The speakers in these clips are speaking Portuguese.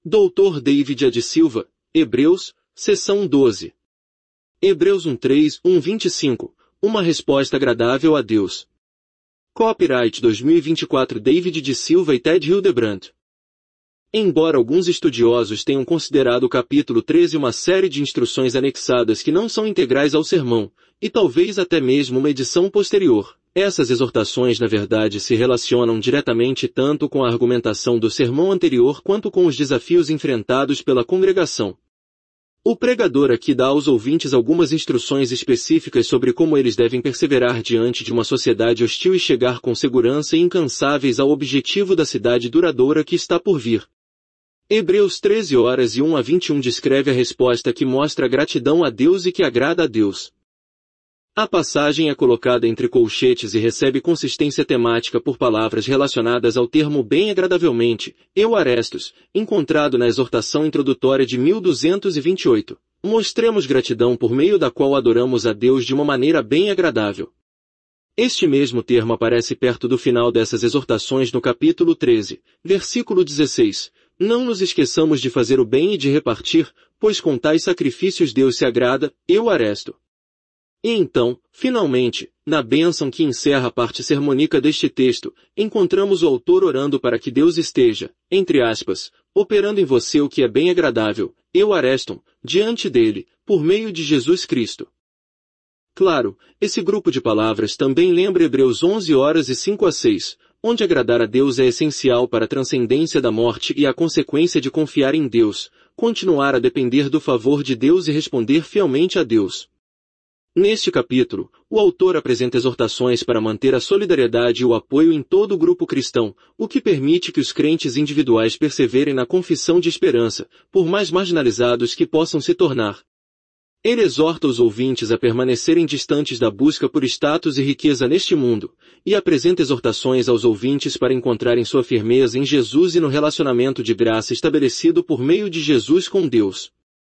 Dr. David A. de Silva, Hebreus, seção 12. Hebreus 1:3, 1:25, uma resposta agradável a Deus. Copyright 2024 David de Silva e Ted Hildebrandt. Embora alguns estudiosos tenham considerado o capítulo 13 uma série de instruções anexadas que não são integrais ao sermão, e talvez até mesmo uma edição posterior, essas exortações na verdade se relacionam diretamente tanto com a argumentação do sermão anterior quanto com os desafios enfrentados pela congregação. O pregador aqui dá aos ouvintes algumas instruções específicas sobre como eles devem perseverar diante de uma sociedade hostil e chegar com segurança e incansáveis ao objetivo da cidade duradoura que está por vir. Hebreus 13 horas e 1 a 21 descreve a resposta que mostra gratidão a Deus e que agrada a Deus. A passagem é colocada entre colchetes e recebe consistência temática por palavras relacionadas ao termo bem agradavelmente, euarestos, encontrado na exortação introdutória de 1228. Mostremos gratidão por meio da qual adoramos a Deus de uma maneira bem agradável. Este mesmo termo aparece perto do final dessas exortações no capítulo 13, versículo 16. Não nos esqueçamos de fazer o bem e de repartir, pois com tais sacrifícios Deus se agrada, euaresto. E então, finalmente, na bênção que encerra a parte sermônica deste texto, encontramos o autor orando para que Deus esteja, entre aspas, operando em você o que é bem agradável, euareston, diante dele, por meio de Jesus Cristo. Claro, esse grupo de palavras também lembra Hebreus 11 horas e 5 a 6, onde agradar a Deus é essencial para a transcendência da morte e a consequência de confiar em Deus, continuar a depender do favor de Deus e responder fielmente a Deus. Neste capítulo, o autor apresenta exortações para manter a solidariedade e o apoio em todo o grupo cristão, o que permite que os crentes individuais perseverem na confissão de esperança, por mais marginalizados que possam se tornar. Ele exorta os ouvintes a permanecerem distantes da busca por status e riqueza neste mundo, e apresenta exortações aos ouvintes para encontrarem sua firmeza em Jesus e no relacionamento de graça estabelecido por meio de Jesus com Deus.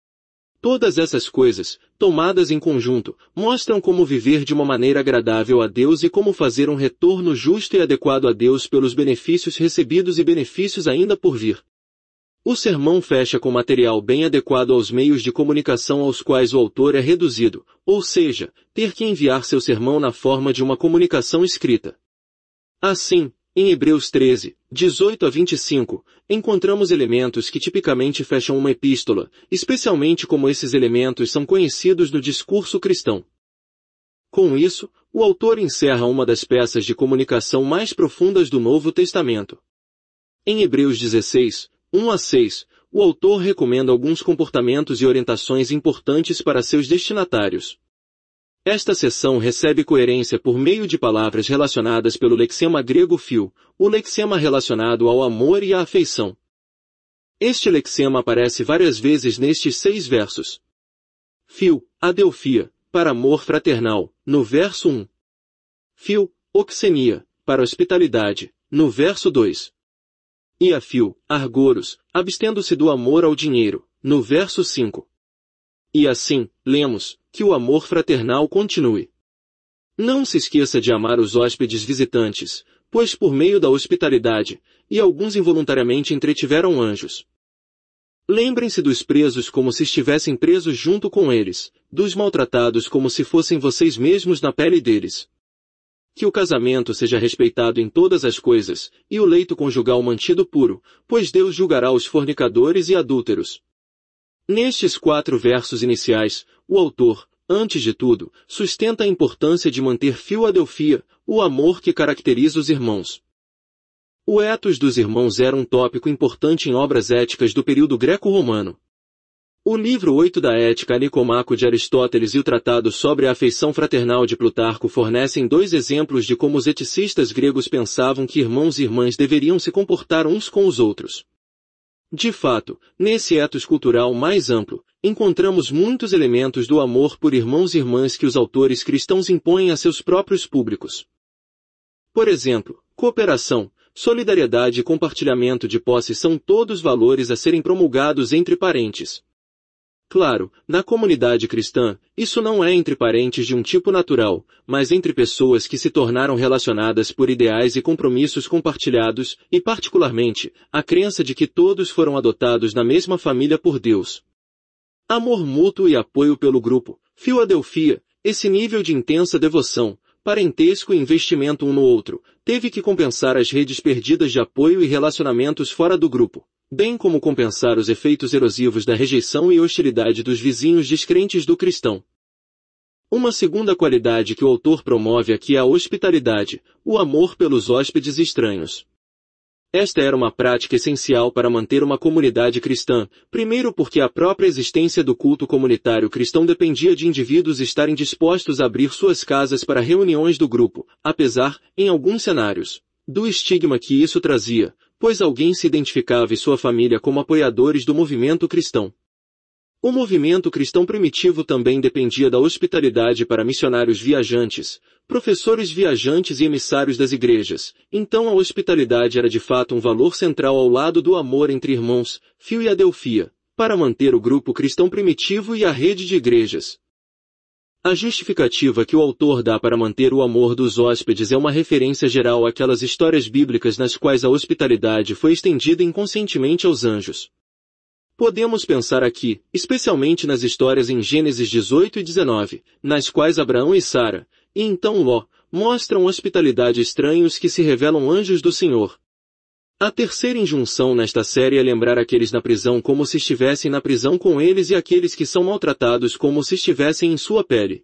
Todas essas coisas, tomadas em conjunto, mostram como viver de uma maneira agradável a Deus e como fazer um retorno justo e adequado a Deus pelos benefícios recebidos e benefícios ainda por vir. O sermão fecha com material bem adequado aos meios de comunicação aos quais o autor é reduzido, ou seja, ter que enviar seu sermão na forma de uma comunicação escrita. Assim, em Hebreus 13, 18 a 25, encontramos elementos que tipicamente fecham uma epístola, especialmente como esses elementos são conhecidos no discurso cristão. Com isso, o autor encerra uma das peças de comunicação mais profundas do Novo Testamento. Em Hebreus 16, 1 a 6, o autor recomenda alguns comportamentos e orientações importantes para seus destinatários. Esta seção recebe coerência por meio de palavras relacionadas pelo lexema grego phil, o lexema relacionado ao amor e à afeição. Este lexema aparece várias vezes nestes 6 versos. Phil, adelphia, para amor fraternal, no verso 1. Phil, oxenia, para hospitalidade, no verso 2. E a phil, argoros, abstendo-se do amor ao dinheiro, no verso 5. E assim, lemos, que o amor fraternal continue. Não se esqueça de amar os hóspedes visitantes, pois por meio da hospitalidade, e alguns involuntariamente entretiveram anjos. Lembrem-se dos presos como se estivessem presos junto com eles, dos maltratados como se fossem vocês mesmos na pele deles. Que o casamento seja respeitado em todas as coisas, e o leito conjugal mantido puro, pois Deus julgará os fornicadores e adúlteros. Nestes 4 versos iniciais, o autor, antes de tudo, sustenta a importância de manter filadelfia, o amor que caracteriza os irmãos. O ethos dos irmãos era um tópico importante em obras éticas do período greco-romano. O livro 8 da Ética Nicomaco de Aristóteles e o tratado sobre a afeição fraternal de Plutarco fornecem 2 exemplos de como os eticistas gregos pensavam que irmãos e irmãs deveriam se comportar uns com os outros. De fato, nesse ethos cultural mais amplo, encontramos muitos elementos do amor por irmãos e irmãs que os autores cristãos impõem a seus próprios públicos. Por exemplo, cooperação, solidariedade e compartilhamento de posse são todos valores a serem promulgados entre parentes. Claro, na comunidade cristã, isso não é entre parentes de um tipo natural, mas entre pessoas que se tornaram relacionadas por ideais e compromissos compartilhados, e particularmente, a crença de que todos foram adotados na mesma família por Deus. Amor mútuo e apoio pelo grupo. Filadelfia, esse nível de intensa devoção, parentesco e investimento um no outro, teve que compensar as redes perdidas de apoio e relacionamentos fora do grupo, bem como compensar os efeitos erosivos da rejeição e hostilidade dos vizinhos descrentes do cristão. Uma segunda qualidade que o autor promove aqui é a hospitalidade, o amor pelos hóspedes estranhos. Esta era uma prática essencial para manter uma comunidade cristã, primeiro porque a própria existência do culto comunitário cristão dependia de indivíduos estarem dispostos a abrir suas casas para reuniões do grupo, apesar, em alguns cenários, do estigma que isso trazia, pois alguém se identificava e sua família como apoiadores do movimento cristão. O movimento cristão primitivo também dependia da hospitalidade para missionários viajantes, professores viajantes e emissários das igrejas, então a hospitalidade era de fato um valor central ao lado do amor entre irmãos, Filadelfia, para manter o grupo cristão primitivo e a rede de igrejas. A justificativa que o autor dá para manter o amor dos hóspedes é uma referência geral àquelas histórias bíblicas nas quais a hospitalidade foi estendida inconscientemente aos anjos. Podemos pensar aqui, especialmente nas histórias em Gênesis 18 e 19, nas quais Abraão e Sara, e então Ló, mostram hospitalidade a estranhos que se revelam anjos do Senhor. A terceira injunção nesta série é lembrar aqueles na prisão como se estivessem na prisão com eles e aqueles que são maltratados como se estivessem em sua pele.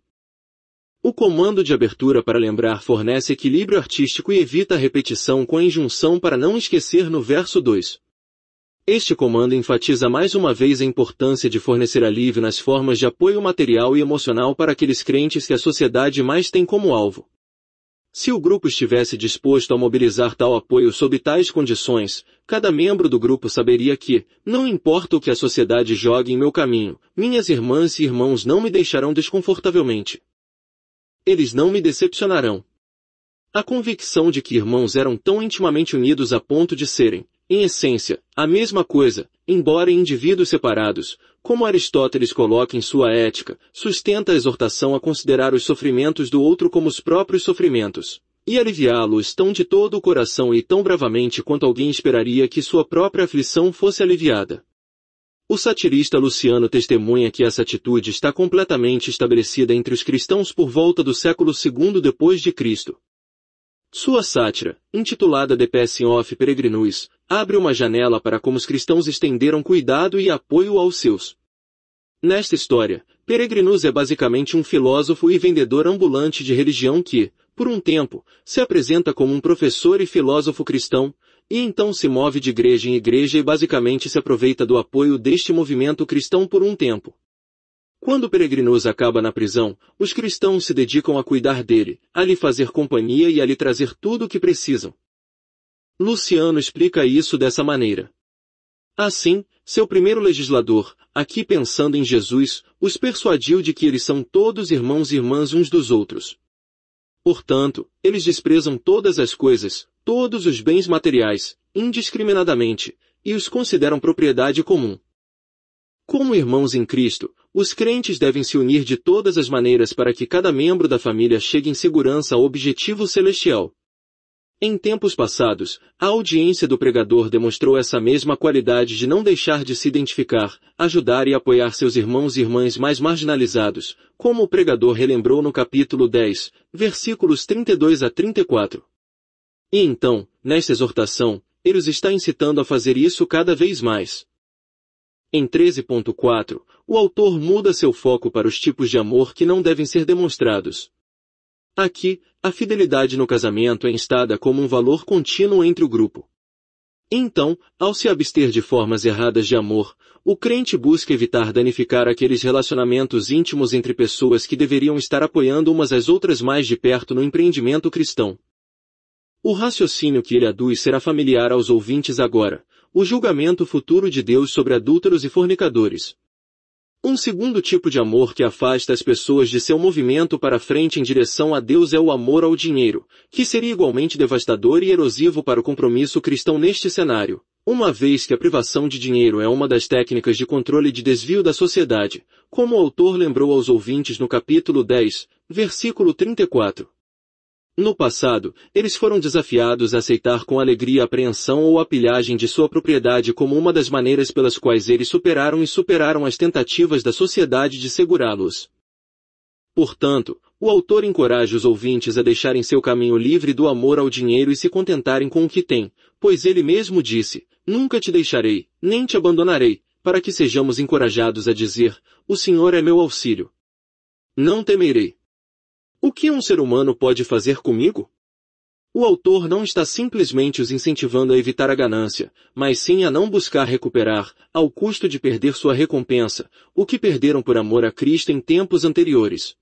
O comando de abertura para lembrar fornece equilíbrio artístico e evita a repetição com a injunção para não esquecer no verso 2. Este comando enfatiza mais uma vez a importância de fornecer alívio nas formas de apoio material e emocional para aqueles crentes que a sociedade mais tem como alvo. Se o grupo estivesse disposto a mobilizar tal apoio sob tais condições, cada membro do grupo saberia que, não importa o que a sociedade jogue em meu caminho, minhas irmãs e irmãos não me deixarão desconfortavelmente. Eles não me decepcionarão. A convicção de que irmãos eram tão intimamente unidos a ponto de serem, em essência, a mesma coisa, embora em indivíduos separados, como Aristóteles coloca em sua Ética, sustenta a exortação a considerar os sofrimentos do outro como os próprios sofrimentos, e aliviá-los tão de todo o coração e tão bravamente quanto alguém esperaria que sua própria aflição fosse aliviada. O satirista Luciano testemunha que essa atitude está completamente estabelecida entre os cristãos por volta do século II depois de Cristo. Sua sátira, intitulada The Passing of Peregrinus, abre uma janela para como os cristãos estenderam cuidado e apoio aos seus. Nesta história, Peregrinus é basicamente um filósofo e vendedor ambulante de religião que, por um tempo, se apresenta como um professor e filósofo cristão, e então se move de igreja em igreja e basicamente se aproveita do apoio deste movimento cristão por um tempo. Quando Peregrinus acaba na prisão, os cristãos se dedicam a cuidar dele, a lhe fazer companhia e a lhe trazer tudo o que precisam. Luciano explica isso dessa maneira. Assim, seu primeiro legislador, aqui pensando em Jesus, os persuadiu de que eles são todos irmãos e irmãs uns dos outros. Portanto, eles desprezam todas as coisas, todos os bens materiais, indiscriminadamente, e os consideram propriedade comum. Como irmãos em Cristo, os crentes devem se unir de todas as maneiras para que cada membro da família chegue em segurança ao objetivo celestial. Em tempos passados, a audiência do pregador demonstrou essa mesma qualidade de não deixar de se identificar, ajudar e apoiar seus irmãos e irmãs mais marginalizados, como o pregador relembrou no capítulo 10, versículos 32 a 34. E então, nesta exortação, ele os está incitando a fazer isso cada vez mais. Em 13.4, o autor muda seu foco para os tipos de amor que não devem ser demonstrados. Aqui, a fidelidade no casamento é instada como um valor contínuo entre o grupo. Então, ao se abster de formas erradas de amor, o crente busca evitar danificar aqueles relacionamentos íntimos entre pessoas que deveriam estar apoiando umas às outras mais de perto no empreendimento cristão. O raciocínio que ele aduz será familiar aos ouvintes agora, o julgamento futuro de Deus sobre adúlteros e fornicadores. Um segundo tipo de amor que afasta as pessoas de seu movimento para frente em direção a Deus é o amor ao dinheiro, que seria igualmente devastador e erosivo para o compromisso cristão neste cenário, uma vez que a privação de dinheiro é uma das técnicas de controle de desvio da sociedade, como o autor lembrou aos ouvintes no capítulo 10, versículo 34. No passado, eles foram desafiados a aceitar com alegria a apreensão ou a pilhagem de sua propriedade como uma das maneiras pelas quais eles superaram as tentativas da sociedade de segurá-los. Portanto, o autor encoraja os ouvintes a deixarem seu caminho livre do amor ao dinheiro e se contentarem com o que têm, pois ele mesmo disse, nunca te deixarei, nem te abandonarei, para que sejamos encorajados a dizer, o Senhor é meu auxílio. Não temerei. O que um ser humano pode fazer comigo? O autor não está simplesmente os incentivando a evitar a ganância, mas sim a não buscar recuperar, ao custo de perder sua recompensa, o que perderam por amor a Cristo em tempos anteriores.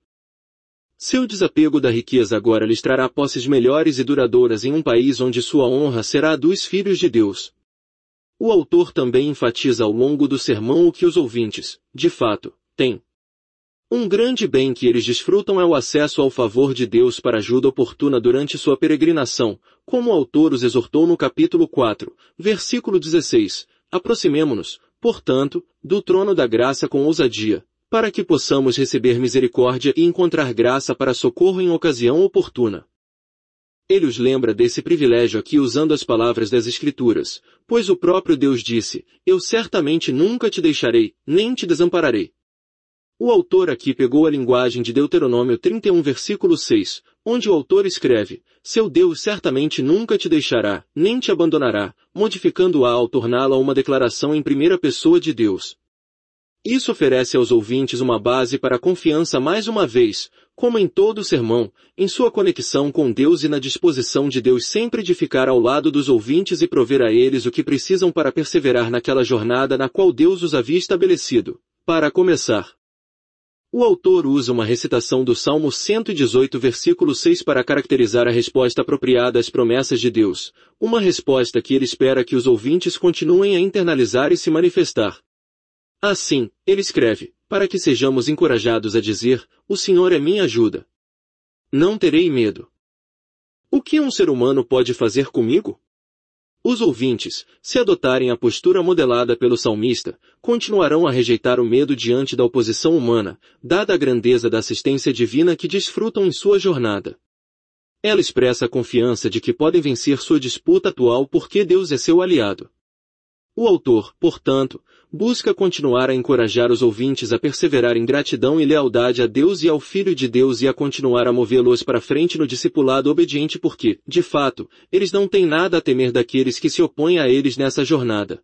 Seu desapego da riqueza agora lhes trará posses melhores e duradouras em um país onde sua honra será a dos filhos de Deus. O autor também enfatiza ao longo do sermão o que os ouvintes, de fato, têm. Um grande bem que eles desfrutam é o acesso ao favor de Deus para ajuda oportuna durante sua peregrinação, como o autor os exortou no capítulo 4, versículo 16. Aproximemo-nos, portanto, do trono da graça com ousadia, para que possamos receber misericórdia e encontrar graça para socorro em ocasião oportuna. Ele os lembra desse privilégio aqui usando as palavras das Escrituras, pois o próprio Deus disse, eu certamente nunca te deixarei, nem te desampararei. O autor aqui pegou a linguagem de Deuteronômio 31 versículo 6, onde o autor escreve, seu Deus certamente nunca te deixará, nem te abandonará, modificando-a ao torná-la uma declaração em primeira pessoa de Deus. Isso oferece aos ouvintes uma base para a confiança mais uma vez, como em todo o sermão, em sua conexão com Deus e na disposição de Deus sempre de ficar ao lado dos ouvintes e prover a eles o que precisam para perseverar naquela jornada na qual Deus os havia estabelecido. Para começar, o autor usa uma recitação do Salmo 118 versículo 6 para caracterizar a resposta apropriada às promessas de Deus, uma resposta que ele espera que os ouvintes continuem a internalizar e se manifestar. Assim, ele escreve, para que sejamos encorajados a dizer, o Senhor é minha ajuda. Não terei medo. O que um ser humano pode fazer comigo? Os ouvintes, se adotarem a postura modelada pelo salmista, continuarão a rejeitar o medo diante da oposição humana, dada a grandeza da assistência divina que desfrutam em sua jornada. Ela expressa a confiança de que podem vencer sua disputa atual porque Deus é seu aliado. O autor, portanto, busca continuar a encorajar os ouvintes a perseverar em gratidão e lealdade a Deus e ao Filho de Deus e a continuar a movê-los para frente no discipulado obediente porque, de fato, eles não têm nada a temer daqueles que se opõem a eles nessa jornada.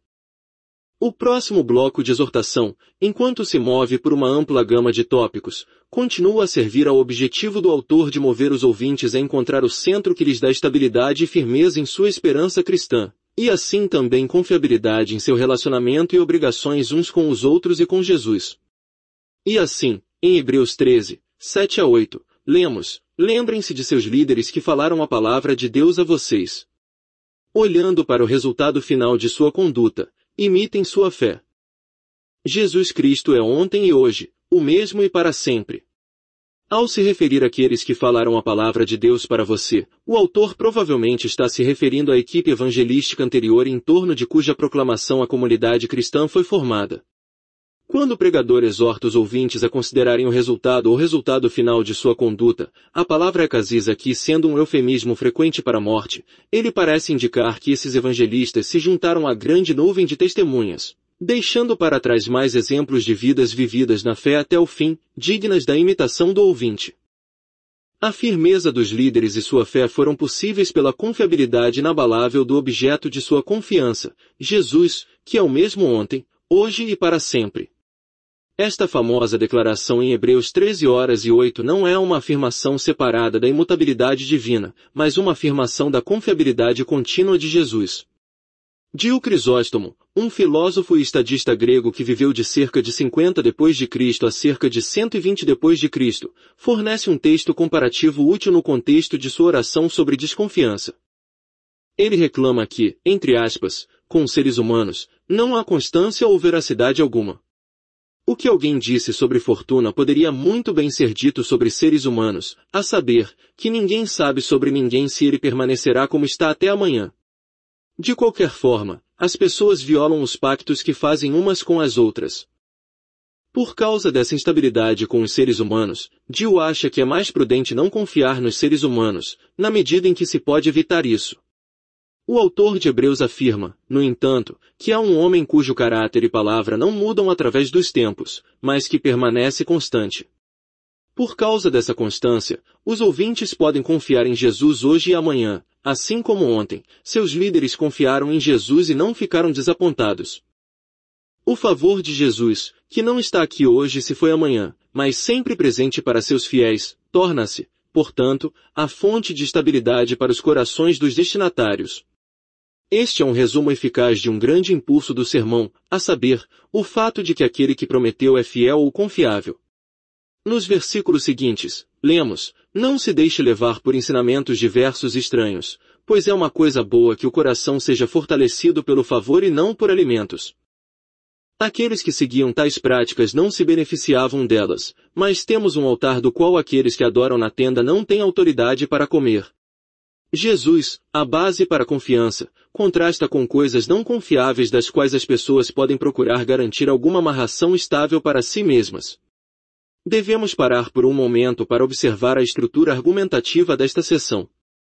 O próximo bloco de exortação, enquanto se move por uma ampla gama de tópicos, continua a servir ao objetivo do autor de mover os ouvintes a encontrar o centro que lhes dá estabilidade e firmeza em sua esperança cristã. E assim também confiabilidade em seu relacionamento e obrigações uns com os outros e com Jesus. E assim, em Hebreus 13, 7 a 8, lemos, lembrem-se de seus líderes que falaram a palavra de Deus a vocês. Olhando para o resultado final de sua conduta, imitem sua fé. Jesus Cristo é ontem e hoje, o mesmo e para sempre. Ao se referir àqueles que falaram a palavra de Deus para você, o autor provavelmente está se referindo à equipe evangelística anterior em torno de cuja proclamação a comunidade cristã foi formada. Quando o pregador exorta os ouvintes a considerarem o resultado final de sua conduta, a palavra ekasis aqui sendo um eufemismo frequente para a morte, ele parece indicar que esses evangelistas se juntaram à grande nuvem de testemunhas, deixando para trás mais exemplos de vidas vividas na fé até o fim, dignas da imitação do ouvinte. A firmeza dos líderes e sua fé foram possíveis pela confiabilidade inabalável do objeto de sua confiança, Jesus, que é o mesmo ontem, hoje e para sempre. Esta famosa declaração em Hebreus 13:8 não é uma afirmação separada da imutabilidade divina, mas uma afirmação da confiabilidade contínua de Jesus. Dio Crisóstomo, um filósofo e estadista grego que viveu de cerca de 50 d.C. a cerca de 120 d.C., fornece um texto comparativo útil no contexto de sua oração sobre desconfiança. Ele reclama que, entre aspas, com seres humanos, não há constância ou veracidade alguma. O que alguém disse sobre fortuna poderia muito bem ser dito sobre seres humanos, a saber, que ninguém sabe sobre ninguém se ele permanecerá como está até amanhã. De qualquer forma, as pessoas violam os pactos que fazem umas com as outras. Por causa dessa instabilidade com os seres humanos, Dio acha que é mais prudente não confiar nos seres humanos, na medida em que se pode evitar isso. O autor de Hebreus afirma, no entanto, que há um homem cujo caráter e palavra não mudam através dos tempos, mas que permanece constante. Por causa dessa constância, os ouvintes podem confiar em Jesus hoje e amanhã, assim como ontem, seus líderes confiaram em Jesus e não ficaram desapontados. O favor de Jesus, que não está aqui hoje se foi amanhã, mas sempre presente para seus fiéis, torna-se, portanto, a fonte de estabilidade para os corações dos destinatários. Este é um resumo eficaz de um grande impulso do sermão, a saber, o fato de que aquele que prometeu é fiel ou confiável. Nos versículos seguintes, lemos, não se deixe levar por ensinamentos diversos e estranhos, pois é uma coisa boa que o coração seja fortalecido pelo favor e não por alimentos. Aqueles que seguiam tais práticas não se beneficiavam delas, mas temos um altar do qual aqueles que adoram na tenda não têm autoridade para comer. Jesus, a base para a confiança, contrasta com coisas não confiáveis das quais as pessoas podem procurar garantir alguma amarração estável para si mesmas. Devemos parar por um momento para observar a estrutura argumentativa desta seção.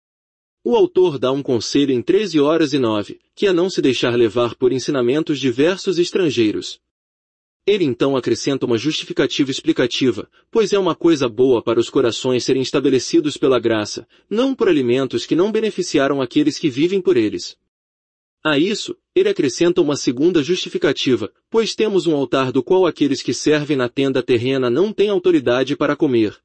O autor dá um conselho em 13:09, que é não se deixar levar por ensinamentos diversos e estrangeiros. Ele então acrescenta uma justificativa explicativa, pois é uma coisa boa para os corações serem estabelecidos pela graça, não por alimentos que não beneficiaram aqueles que vivem por eles. A isso, ele acrescenta uma segunda justificativa, pois temos um altar do qual aqueles que servem na tenda terrena não têm autoridade para comer.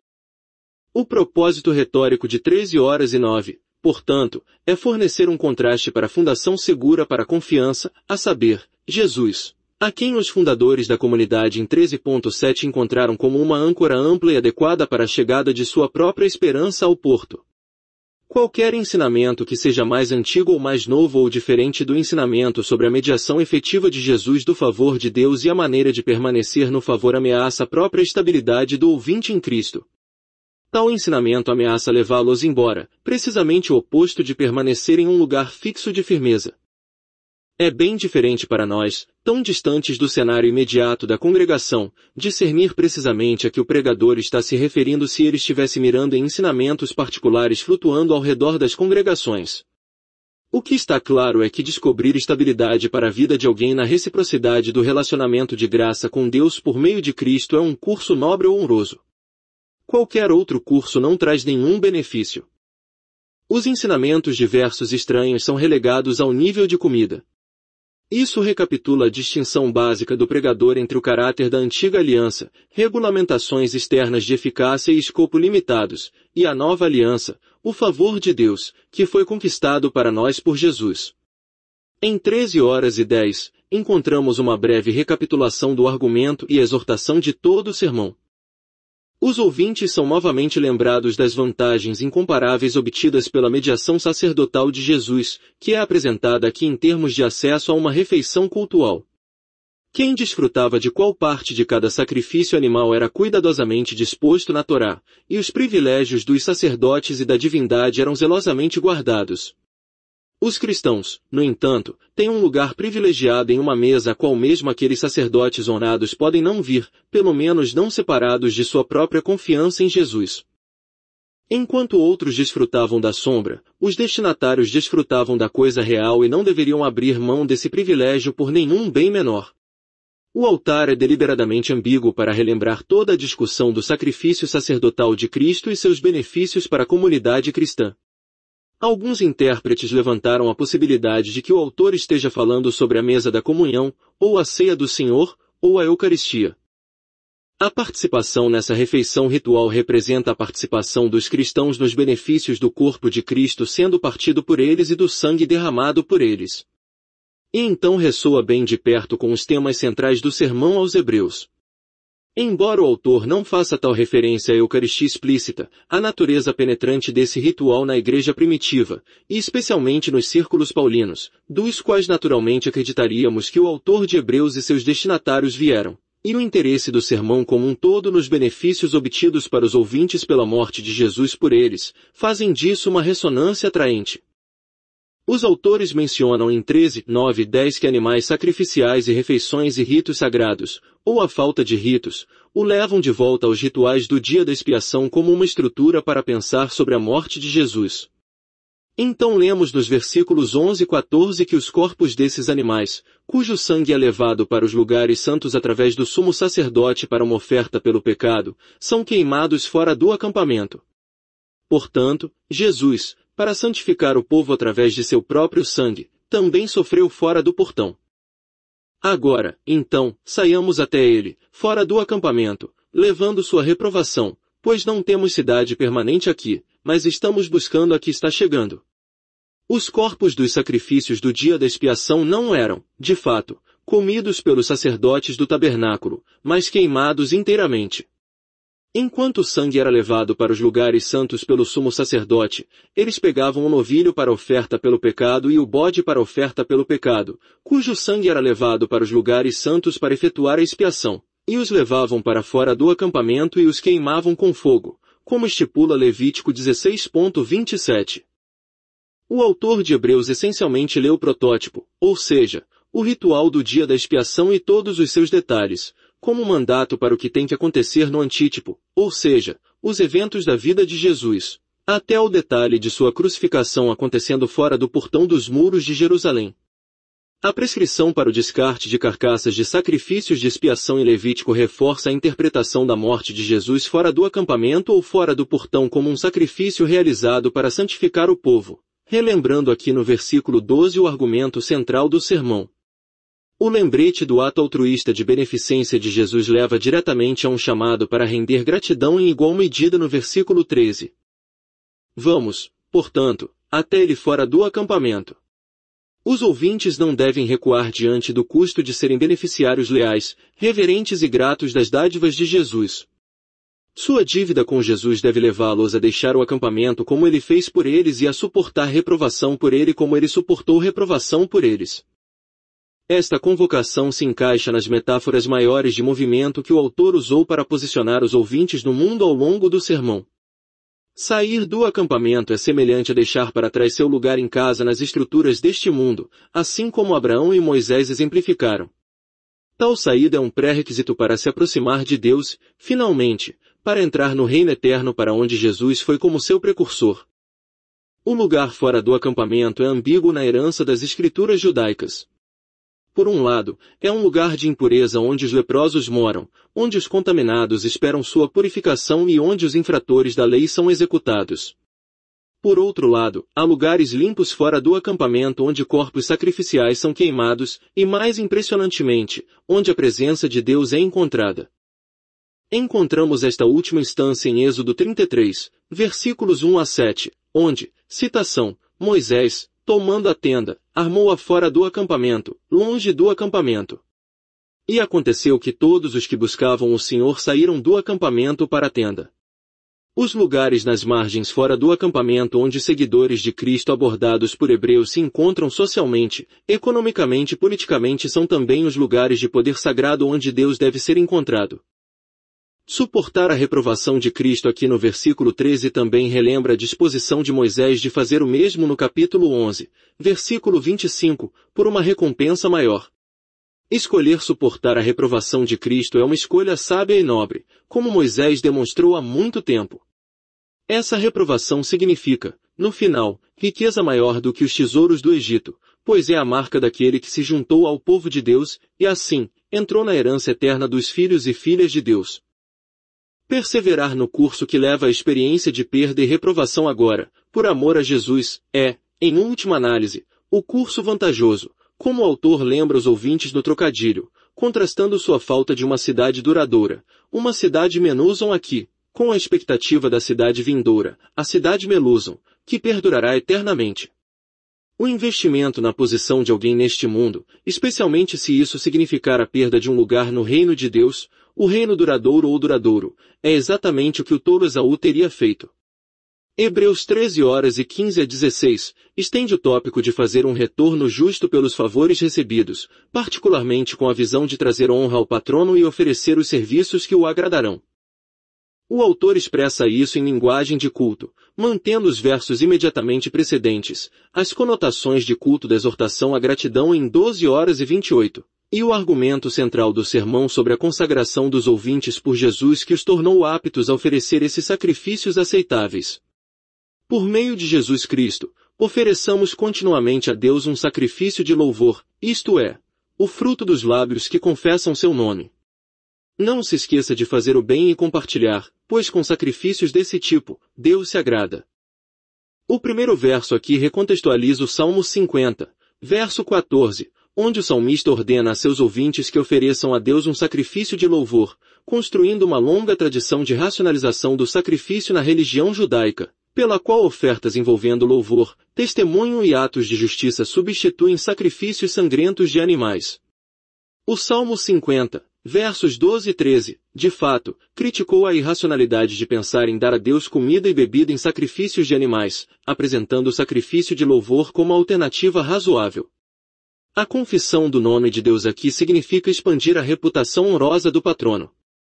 O propósito retórico de 13:09, portanto, é fornecer um contraste para a fundação segura para a confiança, a saber, Jesus, a quem os fundadores da comunidade em 13:7 encontraram como uma âncora ampla e adequada para a chegada de sua própria esperança ao porto. Qualquer ensinamento que seja mais antigo ou mais novo ou diferente do ensinamento sobre a mediação efetiva de Jesus do favor de Deus e a maneira de permanecer no favor ameaça a própria estabilidade do ouvinte em Cristo. Tal ensinamento ameaça levá-los embora, precisamente o oposto de permanecer em um lugar fixo de firmeza. É bem diferente para nós, tão distantes do cenário imediato da congregação, discernir precisamente a que o pregador está se referindo se ele estivesse mirando em ensinamentos particulares flutuando ao redor das congregações. O que está claro é que descobrir estabilidade para a vida de alguém na reciprocidade do relacionamento de graça com Deus por meio de Cristo é um curso nobre ou honroso. Qualquer outro curso não traz nenhum benefício. Os ensinamentos diversos e estranhos são relegados ao nível de comida. Isso recapitula a distinção básica do pregador entre o caráter da antiga aliança, regulamentações externas de eficácia e escopo limitados, e a nova aliança, o favor de Deus, que foi conquistado para nós por Jesus. Em 13:10, encontramos uma breve recapitulação do argumento e exortação de todo o sermão. Os ouvintes são novamente lembrados das vantagens incomparáveis obtidas pela mediação sacerdotal de Jesus, que é apresentada aqui em termos de acesso a uma refeição cultual. Quem desfrutava de qual parte de cada sacrifício animal era cuidadosamente disposto na Torá, e os privilégios dos sacerdotes e da divindade eram zelosamente guardados. Os cristãos, no entanto, têm um lugar privilegiado em uma mesa a qual mesmo aqueles sacerdotes honrados podem não vir, pelo menos não separados de sua própria confiança em Jesus. Enquanto outros desfrutavam da sombra, os destinatários desfrutavam da coisa real e não deveriam abrir mão desse privilégio por nenhum bem menor. O altar é deliberadamente ambíguo para relembrar toda a discussão do sacrifício sacerdotal de Cristo e seus benefícios para a comunidade cristã. Alguns intérpretes levantaram a possibilidade de que o autor esteja falando sobre a mesa da comunhão, ou a ceia do Senhor, ou a Eucaristia. A participação nessa refeição ritual representa a participação dos cristãos nos benefícios do corpo de Cristo sendo partido por eles e do sangue derramado por eles. E então ressoa bem de perto com os temas centrais do sermão aos Hebreus. Embora o autor não faça tal referência à Eucaristia explícita, a natureza penetrante desse ritual na igreja primitiva, e especialmente nos círculos paulinos, dos quais naturalmente acreditaríamos que o autor de Hebreus e seus destinatários vieram, e o interesse do sermão como um todo nos benefícios obtidos para os ouvintes pela morte de Jesus por eles, fazem disso uma ressonância atraente. Os autores mencionam em 13, 9 e 10 que animais sacrificiais e refeições e ritos sagrados, ou a falta de ritos, o levam de volta aos rituais do dia da expiação como uma estrutura para pensar sobre a morte de Jesus. Então lemos nos versículos 11 e 14 que os corpos desses animais, cujo sangue é levado para os lugares santos através do sumo sacerdote para uma oferta pelo pecado, são queimados fora do acampamento. Portanto, Jesus, para santificar o povo através de seu próprio sangue, também sofreu fora do portão. Agora, então, saiamos até ele, fora do acampamento, levando sua reprovação, pois não temos cidade permanente aqui, mas estamos buscando a que está chegando. Os corpos dos sacrifícios do dia da expiação não eram, de fato, comidos pelos sacerdotes do tabernáculo, mas queimados inteiramente. Enquanto o sangue era levado para os lugares santos pelo sumo sacerdote, eles pegavam o novilho para a oferta pelo pecado e o bode para a oferta pelo pecado, cujo sangue era levado para os lugares santos para efetuar a expiação, e os levavam para fora do acampamento e os queimavam com fogo, como estipula Levítico 16.27. O autor de Hebreus essencialmente leu o protótipo, ou seja, o ritual do dia da expiação e todos os seus detalhes, como um mandato para o que tem que acontecer no antítipo, ou seja, os eventos da vida de Jesus, até o detalhe de sua crucificação acontecendo fora do portão dos muros de Jerusalém. A prescrição para o descarte de carcaças de sacrifícios de expiação em Levítico reforça a interpretação da morte de Jesus fora do acampamento ou fora do portão como um sacrifício realizado para santificar o povo, relembrando aqui no versículo 12 o argumento central do sermão. O lembrete do ato altruísta de beneficência de Jesus leva diretamente a um chamado para render gratidão em igual medida no versículo 13. Vamos, portanto, até ele fora do acampamento. Os ouvintes não devem recuar diante do custo de serem beneficiários leais, reverentes e gratos das dádivas de Jesus. Sua dívida com Jesus deve levá-los a deixar o acampamento como ele fez por eles e a suportar reprovação por ele como ele suportou reprovação por eles. Esta convocação se encaixa nas metáforas maiores de movimento que o autor usou para posicionar os ouvintes no mundo ao longo do sermão. Sair do acampamento é semelhante a deixar para trás seu lugar em casa nas estruturas deste mundo, assim como Abraão e Moisés exemplificaram. Tal saída é um pré-requisito para se aproximar de Deus, finalmente, para entrar no reino eterno para onde Jesus foi como seu precursor. O lugar fora do acampamento é ambíguo na herança das escrituras judaicas. Por um lado, é um lugar de impureza onde os leprosos moram, onde os contaminados esperam sua purificação e onde os infratores da lei são executados. Por outro lado, há lugares limpos fora do acampamento onde corpos sacrificiais são queimados, e mais impressionantemente, onde a presença de Deus é encontrada. Encontramos esta última instância em Êxodo 33, versículos 1 a 7, onde, citação, Moisés, tomando a tenda, armou-a fora do acampamento, longe do acampamento. E aconteceu que todos os que buscavam o Senhor saíram do acampamento para a tenda. Os lugares nas margens fora do acampamento onde seguidores de Cristo abordados por Hebreus se encontram socialmente, economicamente e politicamente são também os lugares de poder sagrado onde Deus deve ser encontrado. Suportar a reprovação de Cristo aqui no versículo 13 também relembra a disposição de Moisés de fazer o mesmo no capítulo 11, versículo 25, por uma recompensa maior. Escolher suportar a reprovação de Cristo é uma escolha sábia e nobre, como Moisés demonstrou há muito tempo. Essa reprovação significa, no final, riqueza maior do que os tesouros do Egito, pois é a marca daquele que se juntou ao povo de Deus, e assim, entrou na herança eterna dos filhos e filhas de Deus. Perseverar no curso que leva à experiência de perda e reprovação agora, por amor a Jesus, é, em última análise, o curso vantajoso, como o autor lembra os ouvintes no trocadilho, contrastando sua falta de uma cidade duradoura, uma cidade Menuzon aqui, com a expectativa da cidade vindoura, a cidade Meluzon, que perdurará eternamente. O investimento na posição de alguém neste mundo, especialmente se isso significar a perda de um lugar no reino de Deus, o reino duradouro ou duradouro, é exatamente o que o tolo Esaú teria feito. Hebreus 13:15-16, estende o tópico de fazer um retorno justo pelos favores recebidos, particularmente com a visão de trazer honra ao patrono e oferecer os serviços que o agradarão. O autor expressa isso em linguagem de culto, mantendo os versos imediatamente precedentes, as conotações de culto da exortação à gratidão em 12:28, e o argumento central do sermão sobre a consagração dos ouvintes por Jesus que os tornou aptos a oferecer esses sacrifícios aceitáveis. Por meio de Jesus Cristo, ofereçamos continuamente a Deus um sacrifício de louvor, isto é, o fruto dos lábios que confessam seu nome. Não se esqueça de fazer o bem e compartilhar, pois com sacrifícios desse tipo, Deus se agrada. O primeiro verso aqui recontextualiza o Salmo 50, verso 14, onde o salmista ordena a seus ouvintes que ofereçam a Deus um sacrifício de louvor, construindo uma longa tradição de racionalização do sacrifício na religião judaica, pela qual ofertas envolvendo louvor, testemunho e atos de justiça substituem sacrifícios sangrentos de animais. O Salmo 50, versos 12 e 13, de fato, criticou a irracionalidade de pensar em dar a Deus comida e bebida em sacrifícios de animais, apresentando o sacrifício de louvor como alternativa razoável. A confissão do nome de Deus aqui significa expandir a reputação honrosa do patrono.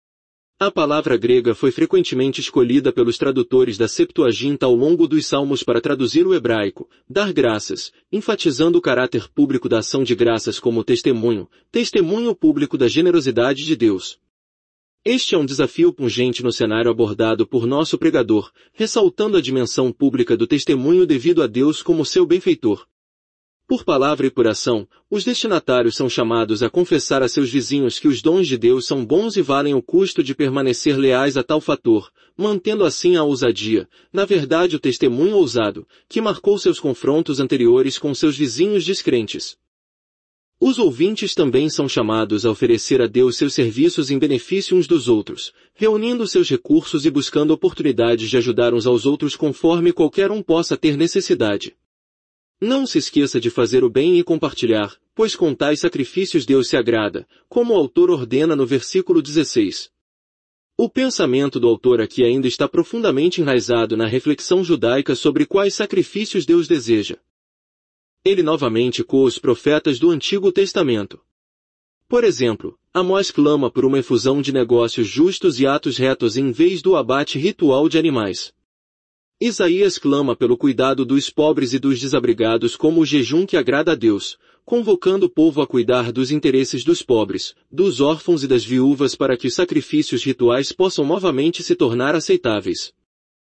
A palavra grega foi frequentemente escolhida pelos tradutores da Septuaginta ao longo dos Salmos para traduzir o hebraico, dar graças, enfatizando o caráter público da ação de graças como testemunho público da generosidade de Deus. Este é um desafio pungente no cenário abordado por nosso pregador, ressaltando a dimensão pública do testemunho devido a Deus como seu benfeitor. Por palavra e por ação, os destinatários são chamados a confessar a seus vizinhos que os dons de Deus são bons e valem o custo de permanecer leais a tal fator, mantendo assim a ousadia, na verdade o testemunho ousado, que marcou seus confrontos anteriores com seus vizinhos descrentes. Os ouvintes também são chamados a oferecer a Deus seus serviços em benefício uns dos outros, reunindo seus recursos e buscando oportunidades de ajudar uns aos outros conforme qualquer um possa ter necessidade. Não se esqueça de fazer o bem e compartilhar, pois com tais sacrifícios Deus se agrada, como o autor ordena no versículo 16. O pensamento do autor aqui ainda está profundamente enraizado na reflexão judaica sobre quais sacrifícios Deus deseja. Ele novamente coa os profetas do Antigo Testamento. Por exemplo, Amós clama por uma efusão de negócios justos e atos retos em vez do abate ritual de animais. Isaías clama pelo cuidado dos pobres e dos desabrigados como o jejum que agrada a Deus, convocando o povo a cuidar dos interesses dos pobres, dos órfãos e das viúvas para que os sacrifícios rituais possam novamente se tornar aceitáveis.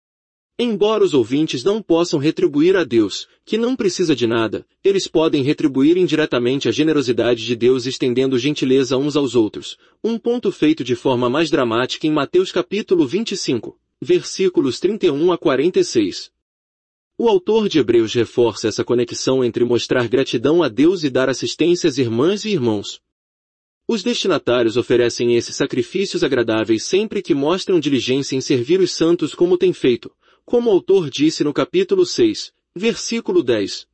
Embora os ouvintes não possam retribuir a Deus, que não precisa de nada, eles podem retribuir indiretamente a generosidade de Deus estendendo gentileza uns aos outros, um ponto feito de forma mais dramática em Mateus capítulo 25. Versículos 31 a 46. O autor de Hebreus reforça essa conexão entre mostrar gratidão a Deus e dar assistência às irmãs e irmãos. Os destinatários oferecem esses sacrifícios agradáveis sempre que mostram diligência em servir os santos como tem feito, como o autor disse no capítulo 6, versículo 10.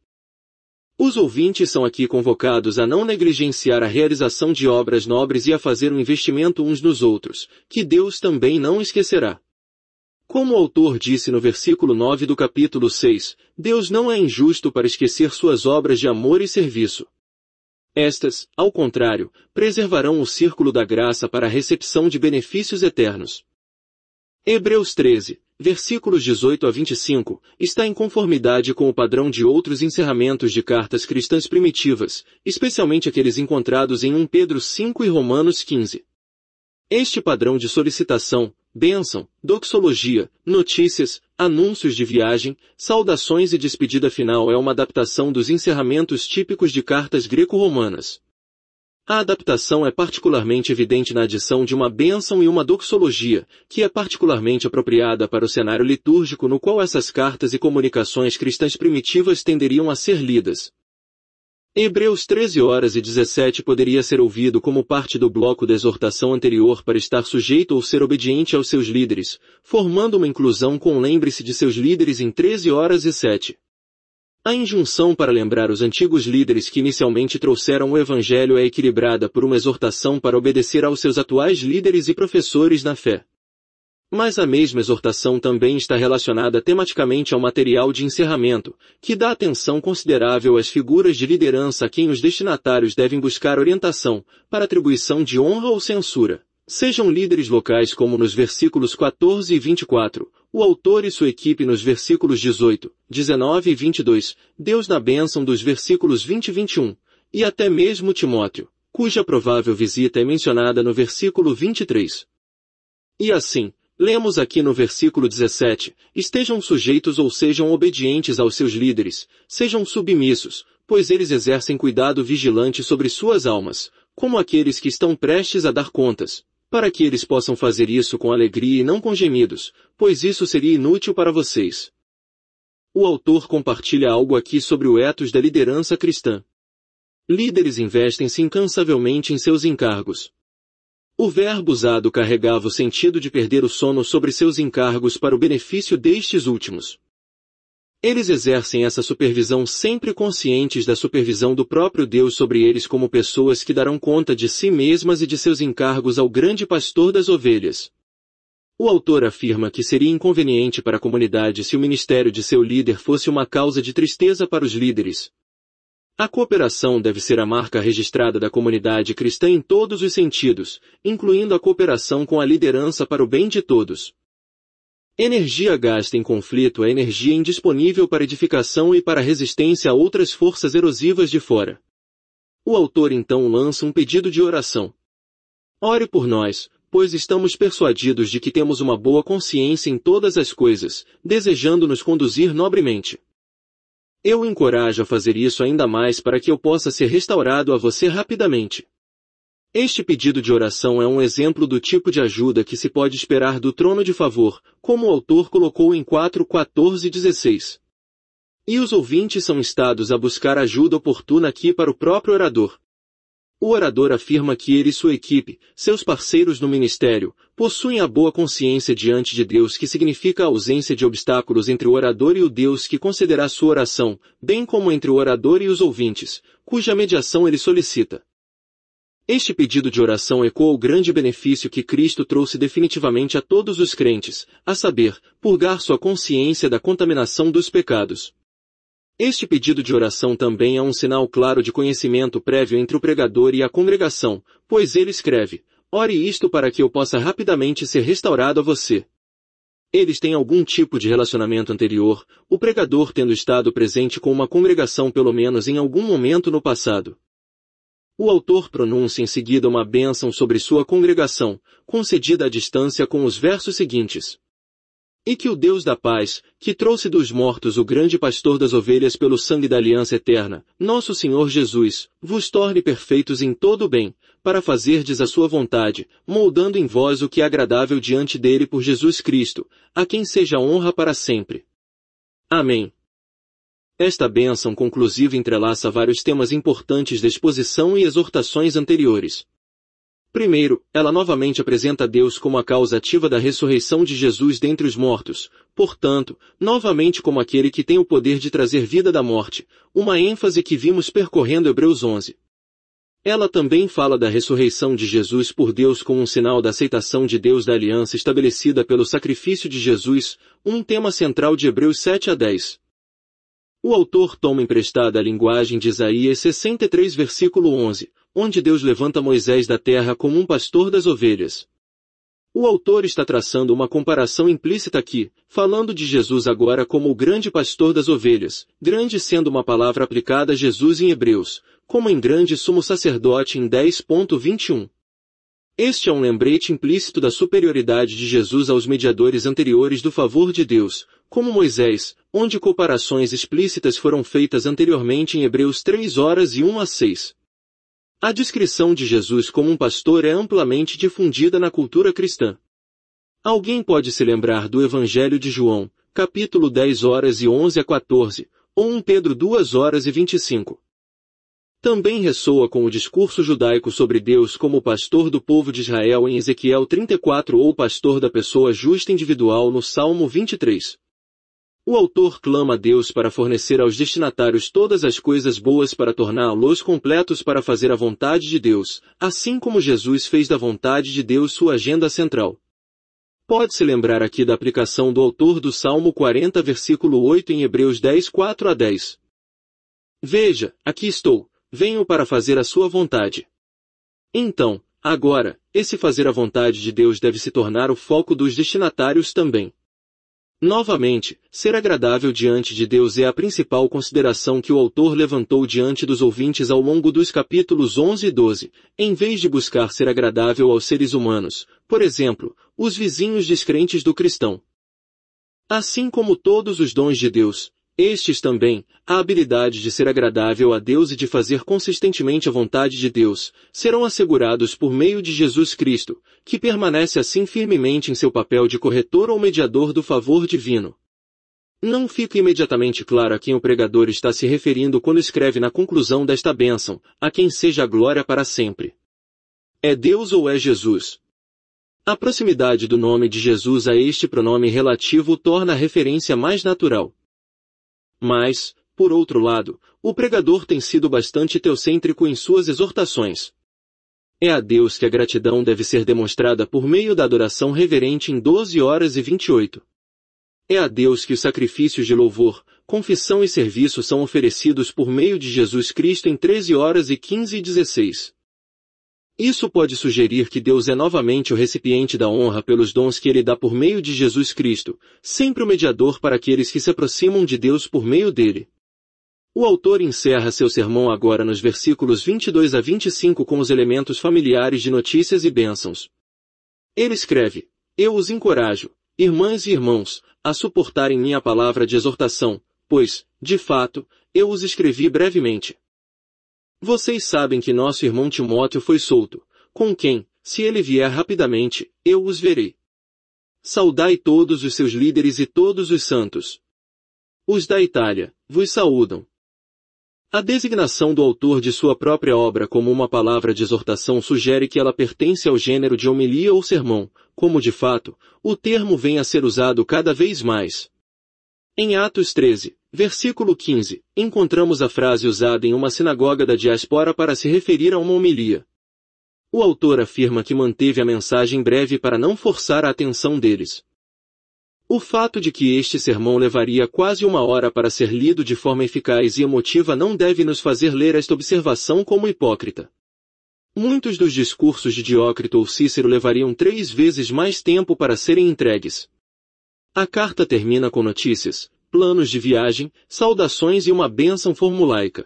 Os ouvintes são aqui convocados a não negligenciar a realização de obras nobres e a fazer um investimento uns nos outros, que Deus também não esquecerá. Como o autor disse no versículo 9 do capítulo 6, Deus não é injusto para esquecer suas obras de amor e serviço. Estas, ao contrário, preservarão o círculo da graça para a recepção de benefícios eternos. Hebreus 13, versículos 18 a 25, está em conformidade com o padrão de outros encerramentos de cartas cristãs primitivas, especialmente aqueles encontrados em 1 Pedro 5 e Romanos 15. Este padrão de solicitação, bênção, doxologia, notícias, anúncios de viagem, saudações e despedida final é uma adaptação dos encerramentos típicos de cartas greco-romanas. A adaptação é particularmente evidente na adição de uma bênção e uma doxologia, que é particularmente apropriada para o cenário litúrgico no qual essas cartas e comunicações cristãs primitivas tenderiam a ser lidas. Hebreus 13:17 poderia ser ouvido como parte do bloco da exortação anterior para estar sujeito ou ser obediente aos seus líderes, formando uma inclusão com lembre-se de seus líderes em 13:07. A injunção para lembrar os antigos líderes que inicialmente trouxeram o Evangelho é equilibrada por uma exortação para obedecer aos seus atuais líderes e professores na fé. Mas a mesma exortação também está relacionada tematicamente ao material de encerramento, que dá atenção considerável às figuras de liderança a quem os destinatários devem buscar orientação, para atribuição de honra ou censura. Sejam líderes locais como nos versículos 14 e 24, o autor e sua equipe nos versículos 18, 19 e 22, Deus na bênção dos versículos 20 e 21, e até mesmo Timóteo, cuja provável visita é mencionada no versículo 23. E assim, lemos aqui no versículo 17, estejam sujeitos ou sejam obedientes aos seus líderes, sejam submissos, pois eles exercem cuidado vigilante sobre suas almas, como aqueles que estão prestes a dar contas, para que eles possam fazer isso com alegria e não com gemidos, pois isso seria inútil para vocês. O autor compartilha algo aqui sobre o ethos da liderança cristã. Líderes investem-se incansavelmente em seus encargos. O verbo usado carregava o sentido de perder o sono sobre seus encargos para o benefício destes últimos. Eles exercem essa supervisão sempre conscientes da supervisão do próprio Deus sobre eles como pessoas que darão conta de si mesmas e de seus encargos ao grande pastor das ovelhas. O autor afirma que seria inconveniente para a comunidade se o ministério de seu líder fosse uma causa de tristeza para os líderes. A cooperação deve ser a marca registrada da comunidade cristã em todos os sentidos, incluindo a cooperação com a liderança para o bem de todos. Energia gasta em conflito é energia indisponível para edificação e para resistência a outras forças erosivas de fora. O autor então lança um pedido de oração. Ore por nós, pois estamos persuadidos de que temos uma boa consciência em todas as coisas, desejando nos conduzir nobremente. Eu o encorajo a fazer isso ainda mais para que eu possa ser restaurado a você rapidamente. Este pedido de oração é um exemplo do tipo de ajuda que se pode esperar do trono de favor, como o autor colocou em 4:14 e 16. E os ouvintes são instados a buscar ajuda oportuna aqui para o próprio orador. O orador afirma que ele e sua equipe, seus parceiros no ministério, possuem a boa consciência diante de Deus, que significa a ausência de obstáculos entre o orador e o Deus que concederá sua oração, bem como entre o orador e os ouvintes, cuja mediação ele solicita. Este pedido de oração ecoa o grande benefício que Cristo trouxe definitivamente a todos os crentes, a saber, purgar sua consciência da contaminação dos pecados. Este pedido de oração também é um sinal claro de conhecimento prévio entre o pregador e a congregação, pois ele escreve, ore isto para que eu possa rapidamente ser restaurado a você. Eles têm algum tipo de relacionamento anterior, o pregador tendo estado presente com uma congregação pelo menos em algum momento no passado. O autor pronuncia em seguida uma bênção sobre sua congregação, concedida à distância com os versos seguintes. E que o Deus da paz, que trouxe dos mortos o grande pastor das ovelhas pelo sangue da aliança eterna, nosso Senhor Jesus, vos torne perfeitos em todo o bem, para fazerdes a sua vontade, moldando em vós o que é agradável diante dele por Jesus Cristo, a quem seja honra para sempre. Amém. Esta bênção conclusiva entrelaça vários temas importantes da exposição e exortações anteriores. Primeiro, ela novamente apresenta Deus como a causa ativa da ressurreição de Jesus dentre os mortos, portanto, novamente como aquele que tem o poder de trazer vida da morte, uma ênfase que vimos percorrendo Hebreus 11. Ela também fala da ressurreição de Jesus por Deus como um sinal da aceitação de Deus da aliança estabelecida pelo sacrifício de Jesus, um tema central de Hebreus 7-10. O autor toma emprestada a linguagem de Isaías 63 versículo 11, onde Deus levanta Moisés da terra como um pastor das ovelhas. O autor está traçando uma comparação implícita aqui, falando de Jesus agora como o grande pastor das ovelhas, grande sendo uma palavra aplicada a Jesus em Hebreus, como em grande sumo sacerdote em 10.21. Este é um lembrete implícito da superioridade de Jesus aos mediadores anteriores do favor de Deus, como Moisés, onde comparações explícitas foram feitas anteriormente em Hebreus 3:1-6. A descrição de Jesus como um pastor é amplamente difundida na cultura cristã. Alguém pode se lembrar do Evangelho de João, capítulo 10:11-14, ou 1 Pedro 2:25. Também ressoa com o discurso judaico sobre Deus como o pastor do povo de Israel em Ezequiel 34 ou pastor da pessoa justa individual no Salmo 23. O autor clama a Deus para fornecer aos destinatários todas as coisas boas para torná-los completos para fazer a vontade de Deus, assim como Jesus fez da vontade de Deus sua agenda central. Pode-se lembrar aqui da aplicação do autor do Salmo 40 versículo 8 em Hebreus 10, 4 a 10. Veja, aqui estou, venho para fazer a sua vontade. Então, agora, esse fazer a vontade de Deus deve se tornar o foco dos destinatários também. Novamente, ser agradável diante de Deus é a principal consideração que o autor levantou diante dos ouvintes ao longo dos capítulos 11 e 12, em vez de buscar ser agradável aos seres humanos, por exemplo, os vizinhos descrentes do cristão. Assim como todos os dons de Deus, estes também, a habilidade de ser agradável a Deus e de fazer consistentemente a vontade de Deus, serão assegurados por meio de Jesus Cristo, que permanece assim firmemente em seu papel de corretor ou mediador do favor divino. Não fica imediatamente claro a quem o pregador está se referindo quando escreve na conclusão desta bênção, a quem seja a glória para sempre. É Deus ou é Jesus? A proximidade do nome de Jesus a este pronome relativo torna a referência mais natural. Mas, por outro lado, o pregador tem sido bastante teocêntrico em suas exortações. É a Deus que a gratidão deve ser demonstrada por meio da adoração reverente em 12 horas e 28. É a Deus que os sacrifícios de louvor, confissão e serviço são oferecidos por meio de Jesus Cristo em 13 horas e 15 e 16. Isso pode sugerir que Deus é novamente o recipiente da honra pelos dons que Ele dá por meio de Jesus Cristo, sempre o mediador para aqueles que se aproximam de Deus por meio dele. O autor encerra seu sermão agora nos versículos 22 a 25 com os elementos familiares de notícias e bênçãos. Ele escreve: Eu os encorajo, irmãs e irmãos, a suportarem minha palavra de exortação, pois, de fato, eu os escrevi brevemente. Vocês sabem que nosso irmão Timóteo foi solto, com quem, se ele vier rapidamente, eu os verei. Saudai todos os seus líderes e todos os santos. Os da Itália, vos saúdam. A designação do autor de sua própria obra como uma palavra de exortação sugere que ela pertence ao gênero de homilia ou sermão, como de fato, o termo vem a ser usado cada vez mais. Em Atos 13, versículo 15, encontramos a frase usada em uma sinagoga da diáspora para se referir a uma homilia. O autor afirma que manteve a mensagem breve para não forçar a atenção deles. O fato de que este sermão levaria quase 1 hora para ser lido de forma eficaz e emotiva não deve nos fazer ler esta observação como hipócrita. Muitos dos discursos de Diócrito ou Cícero levariam 3 vezes mais tempo para serem entregues. A carta termina com notícias, planos de viagem, saudações e uma bênção formulaica.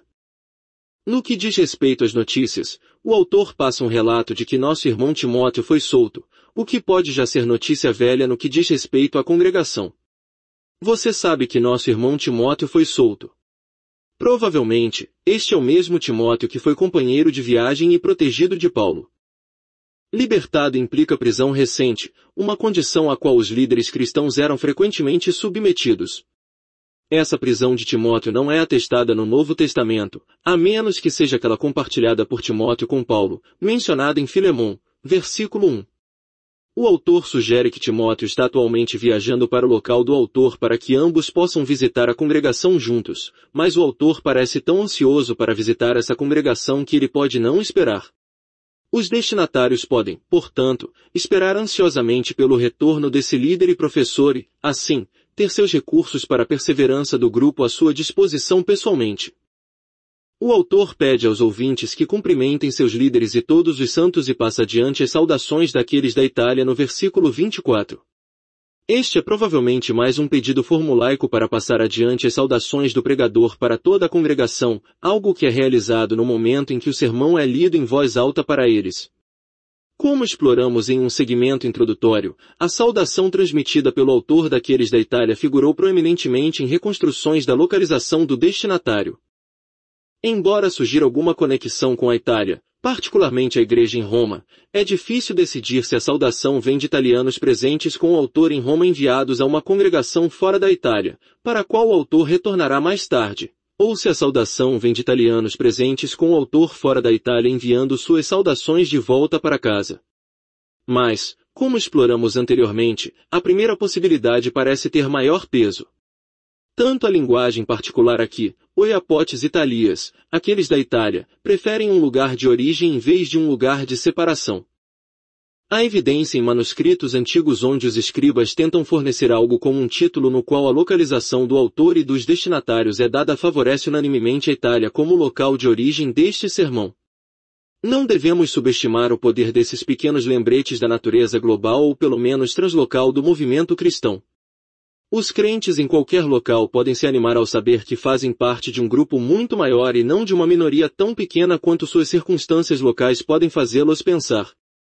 No que diz respeito às notícias, o autor passa um relato de que nosso irmão Timóteo foi solto, o que pode já ser notícia velha no que diz respeito à congregação. Você sabe que nosso irmão Timóteo foi solto. Provavelmente, este é o mesmo Timóteo que foi companheiro de viagem e protegido de Paulo. Libertado implica prisão recente, uma condição a qual os líderes cristãos eram frequentemente submetidos. Essa prisão de Timóteo não é atestada no Novo Testamento, a menos que seja aquela compartilhada por Timóteo com Paulo, mencionada em Filemão, versículo 1. O autor sugere que Timóteo está atualmente viajando para o local do autor para que ambos possam visitar a congregação juntos, mas o autor parece tão ansioso para visitar essa congregação que ele pode não esperar. Os destinatários podem, portanto, esperar ansiosamente pelo retorno desse líder e professor e, assim, ter seus recursos para a perseverança do grupo à sua disposição pessoalmente. O autor pede aos ouvintes que cumprimentem seus líderes e todos os santos e passa adiante as saudações daqueles da Itália no versículo 24. Este é provavelmente mais um pedido formulaico para passar adiante as saudações do pregador para toda a congregação, algo que é realizado no momento em que o sermão é lido em voz alta para eles. Como exploramos em um segmento introdutório, a saudação transmitida pelo autor daqueles da Itália figurou proeminentemente em reconstruções da localização do destinatário. Embora sugira alguma conexão com a Itália, particularmente a igreja em Roma, é difícil decidir se a saudação vem de italianos presentes com o autor em Roma enviados a uma congregação fora da Itália, para a qual o autor retornará mais tarde, ou se a saudação vem de italianos presentes com o autor fora da Itália enviando suas saudações de volta para casa. Mas, como exploramos anteriormente, a primeira possibilidade parece ter maior peso. Tanto a linguagem particular aqui, oiapotes italias, aqueles da Itália, preferem um lugar de origem em vez de um lugar de separação. Há evidência em manuscritos antigos onde os escribas tentam fornecer algo como um título no qual a localização do autor e dos destinatários é dada favorece unanimemente a Itália como local de origem deste sermão. Não devemos subestimar o poder desses pequenos lembretes da natureza global ou pelo menos translocal do movimento cristão. Os crentes em qualquer local podem se animar ao saber que fazem parte de um grupo muito maior e não de uma minoria tão pequena quanto suas circunstâncias locais podem fazê-los pensar.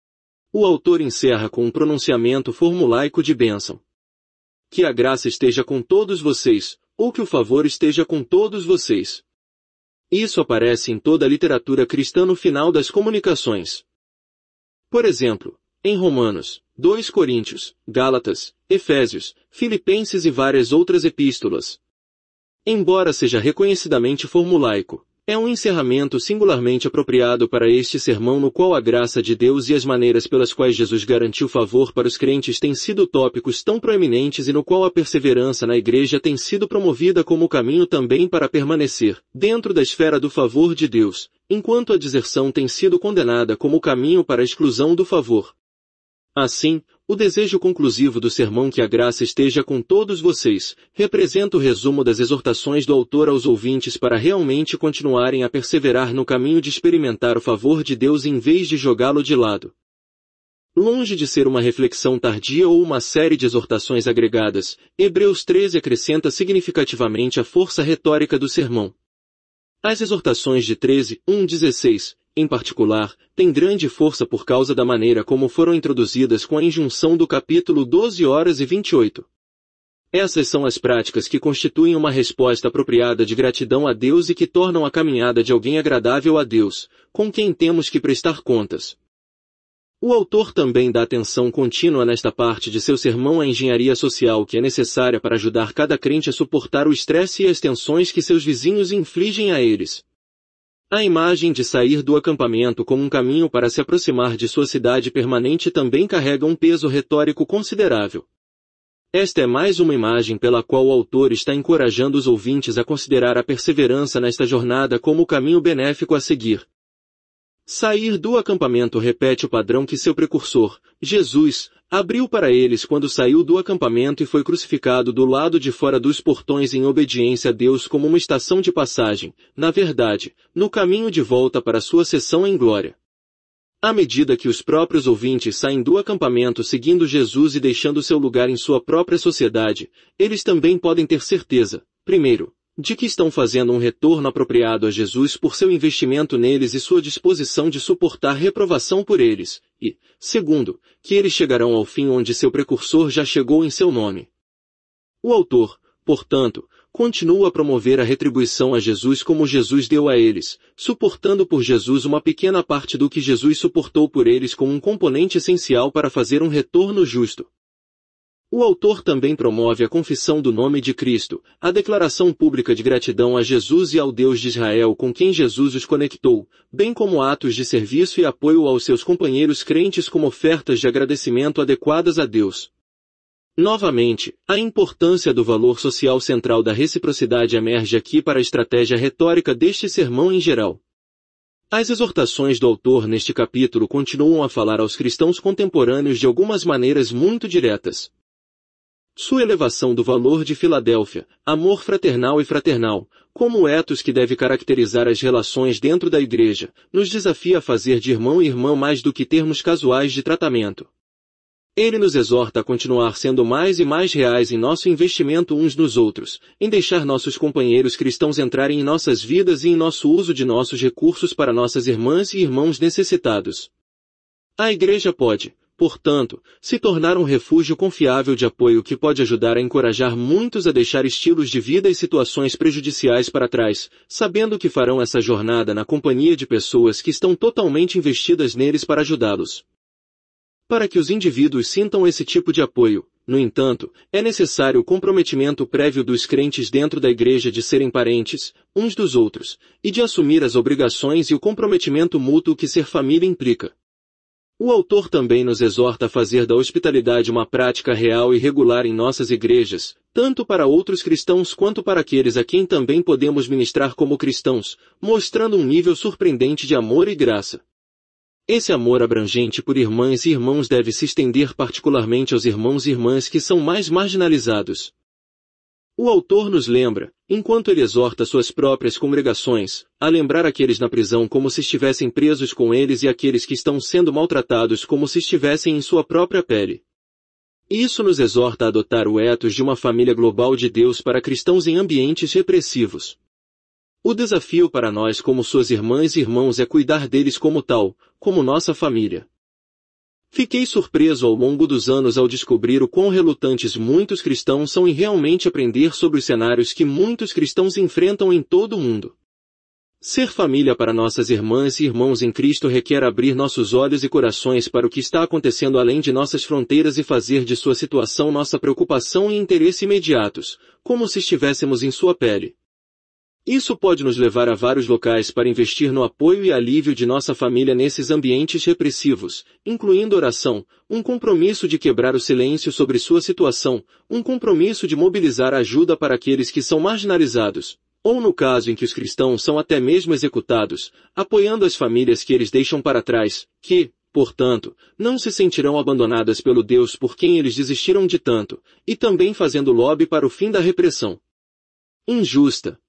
O autor encerra com um pronunciamento formulaico de bênção. Que a graça esteja com todos vocês, ou que o favor esteja com todos vocês. Isso aparece em toda a literatura cristã no final das comunicações. Por exemplo, em Romanos, 2 Coríntios, Gálatas, Efésios, Filipenses e várias outras epístolas. Embora seja reconhecidamente formulaico, é um encerramento singularmente apropriado para este sermão no qual a graça de Deus e as maneiras pelas quais Jesus garantiu favor para os crentes têm sido tópicos tão proeminentes e no qual a perseverança na igreja tem sido promovida como caminho também para permanecer dentro da esfera do favor de Deus, enquanto a deserção tem sido condenada como caminho para a exclusão do favor. Assim, o desejo conclusivo do sermão que a graça esteja com todos vocês, representa o resumo das exortações do autor aos ouvintes para realmente continuarem a perseverar no caminho de experimentar o favor de Deus em vez de jogá-lo de lado. Longe de ser uma reflexão tardia ou uma série de exortações agregadas, Hebreus 13 acrescenta significativamente a força retórica do sermão. As exortações de 13, 1-16, em particular, têm grande força por causa da maneira como foram introduzidas com a injunção do capítulo 12:28. Essas são as práticas que constituem uma resposta apropriada de gratidão a Deus e que tornam a caminhada de alguém agradável a Deus, com quem temos que prestar contas. O autor também dá atenção contínua nesta parte de seu sermão à engenharia social que é necessária para ajudar cada crente a suportar o estresse e as tensões que seus vizinhos infligem a eles. A imagem de sair do acampamento como um caminho para se aproximar de sua cidade permanente também carrega um peso retórico considerável. Esta é mais uma imagem pela qual o autor está encorajando os ouvintes a considerar a perseverança nesta jornada como o caminho benéfico a seguir. Sair do acampamento repete o padrão que seu precursor, Jesus, abriu para eles quando saiu do acampamento e foi crucificado do lado de fora dos portões em obediência a Deus como uma estação de passagem, na verdade, no caminho de volta para sua sessão em glória. À medida que os próprios ouvintes saem do acampamento seguindo Jesus e deixando seu lugar em sua própria sociedade, eles também podem ter certeza, primeiro, de que estão fazendo um retorno apropriado a Jesus por seu investimento neles e sua disposição de suportar reprovação por eles, e, segundo, que eles chegarão ao fim onde seu precursor já chegou em seu nome. O autor, portanto, continua a promover a retribuição a Jesus como Jesus deu a eles, suportando por Jesus uma pequena parte do que Jesus suportou por eles como um componente essencial para fazer um retorno justo. O autor também promove a confissão do nome de Cristo, a declaração pública de gratidão a Jesus e ao Deus de Israel com quem Jesus os conectou, bem como atos de serviço e apoio aos seus companheiros crentes como ofertas de agradecimento adequadas a Deus. Novamente, a importância do valor social central da reciprocidade emerge aqui para a estratégia retórica deste sermão em geral. As exortações do autor neste capítulo continuam a falar aos cristãos contemporâneos de algumas maneiras muito diretas. Sua elevação do valor de Filadélfia, amor fraternal e fraternal, como o ethos que deve caracterizar as relações dentro da igreja, nos desafia a fazer de irmão e irmã mais do que termos casuais de tratamento. Ele nos exorta a continuar sendo mais e mais reais em nosso investimento uns nos outros, em deixar nossos companheiros cristãos entrarem em nossas vidas e em nosso uso de nossos recursos para nossas irmãs e irmãos necessitados. A igreja pode, portanto, se tornar um refúgio confiável de apoio que pode ajudar a encorajar muitos a deixar estilos de vida e situações prejudiciais para trás, sabendo que farão essa jornada na companhia de pessoas que estão totalmente investidas neles para ajudá-los. Para que os indivíduos sintam esse tipo de apoio, no entanto, é necessário o comprometimento prévio dos crentes dentro da igreja de serem parentes, uns dos outros, e de assumir as obrigações e o comprometimento mútuo que ser família implica. O autor também nos exorta a fazer da hospitalidade uma prática real e regular em nossas igrejas, tanto para outros cristãos quanto para aqueles a quem também podemos ministrar como cristãos, mostrando um nível surpreendente de amor e graça. Esse amor abrangente por irmãs e irmãos deve se estender particularmente aos irmãos e irmãs que são mais marginalizados. O autor nos lembra, enquanto ele exorta suas próprias congregações, a lembrar aqueles na prisão como se estivessem presos com eles e aqueles que estão sendo maltratados como se estivessem em sua própria pele. Isso nos exorta a adotar o ethos de uma família global de Deus para cristãos em ambientes repressivos. O desafio para nós como suas irmãs e irmãos é cuidar deles como tal, como nossa família. Fiquei surpreso ao longo dos anos ao descobrir o quão relutantes muitos cristãos são em realmente aprender sobre os cenários que muitos cristãos enfrentam em todo o mundo. Ser família para nossas irmãs e irmãos em Cristo requer abrir nossos olhos e corações para o que está acontecendo além de nossas fronteiras e fazer de sua situação nossa preocupação e interesse imediatos, como se estivéssemos em sua pele. Isso pode nos levar a vários locais para investir no apoio e alívio de nossa família nesses ambientes repressivos, incluindo oração, um compromisso de quebrar o silêncio sobre sua situação, um compromisso de mobilizar ajuda para aqueles que são marginalizados, ou no caso em que os cristãos são até mesmo executados, apoiando as famílias que eles deixam para trás, que, portanto, não se sentirão abandonadas pelo Deus por quem eles desistiram de tanto, e também fazendo lobby para o fim da repressão injusta.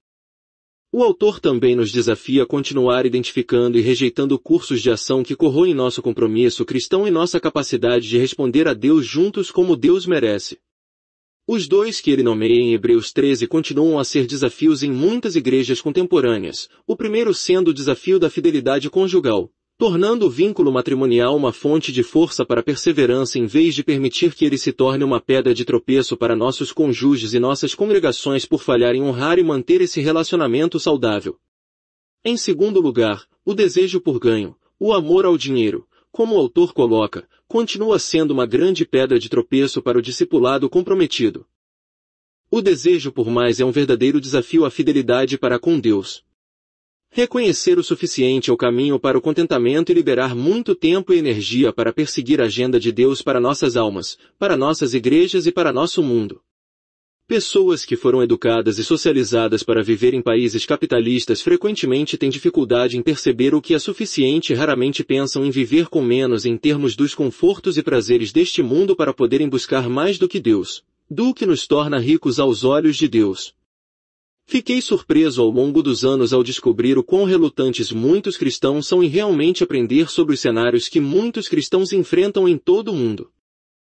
O autor também nos desafia a continuar identificando e rejeitando cursos de ação que corroem nosso compromisso cristão e nossa capacidade de responder a Deus juntos como Deus merece. Os dois que ele nomeia em Hebreus 13 continuam a ser desafios em muitas igrejas contemporâneas, o primeiro sendo o desafio da fidelidade conjugal, tornando o vínculo matrimonial uma fonte de força para a perseverança em vez de permitir que ele se torne uma pedra de tropeço para nossos cônjuges e nossas congregações por falhar em honrar e manter esse relacionamento saudável. Em segundo lugar, o desejo por ganho, o amor ao dinheiro, como o autor coloca, continua sendo uma grande pedra de tropeço para o discipulado comprometido. O desejo por mais é um verdadeiro desafio à fidelidade para com Deus. Reconhecer o suficiente é o caminho para o contentamento e liberar muito tempo e energia para perseguir a agenda de Deus para nossas almas, para nossas igrejas e para nosso mundo. Pessoas que foram educadas e socializadas para viver em países capitalistas frequentemente têm dificuldade em perceber o que é suficiente e raramente pensam em viver com menos em termos dos confortos e prazeres deste mundo para poderem buscar mais do que Deus, do que nos torna ricos aos olhos de Deus. Fiquei surpreso ao longo dos anos ao descobrir o quão relutantes muitos cristãos são em realmente aprender sobre os cenários que muitos cristãos enfrentam em todo o mundo.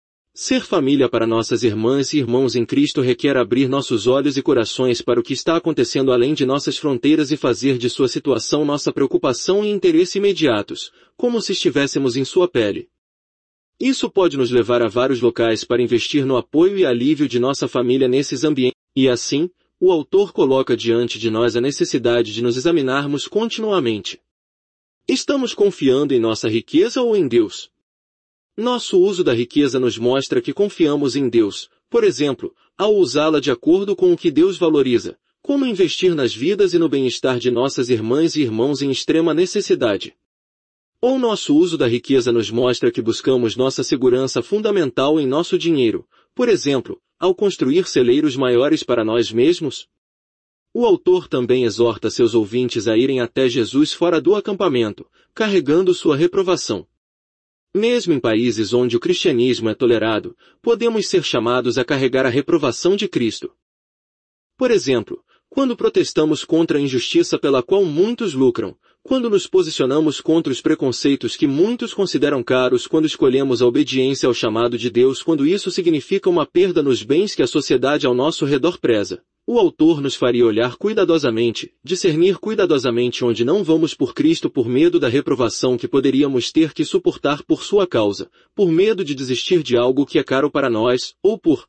Ser família para nossas irmãs e irmãos em Cristo requer abrir nossos olhos e corações para o que está acontecendo além de nossas fronteiras e fazer de sua situação nossa preocupação e interesse imediatos, como se estivéssemos em sua pele. Isso pode nos levar a vários locais para investir no apoio e alívio de nossa família nesses ambientes, e assim, o autor coloca diante de nós a necessidade de nos examinarmos continuamente. Estamos confiando em nossa riqueza ou em Deus? Nosso uso da riqueza nos mostra que confiamos em Deus, por exemplo, ao usá-la de acordo com o que Deus valoriza, como investir nas vidas e no bem-estar de nossas irmãs e irmãos em extrema necessidade. Ou nosso uso da riqueza nos mostra que buscamos nossa segurança fundamental em nosso dinheiro, por exemplo, ao construir celeiros maiores para nós mesmos? O autor também exorta seus ouvintes a irem até Jesus fora do acampamento, carregando sua reprovação. Mesmo em países onde o cristianismo é tolerado, podemos ser chamados a carregar a reprovação de Cristo. Por exemplo, quando protestamos contra a injustiça pela qual muitos lucram, quando nos posicionamos contra os preconceitos que muitos consideram caros, quando escolhemos a obediência ao chamado de Deus, quando isso significa uma perda nos bens que a sociedade ao nosso redor preza. O autor nos faria olhar cuidadosamente, discernir cuidadosamente onde não vamos por Cristo por medo da reprovação que poderíamos ter que suportar por sua causa, por medo de desistir de algo que é caro para nós, ou por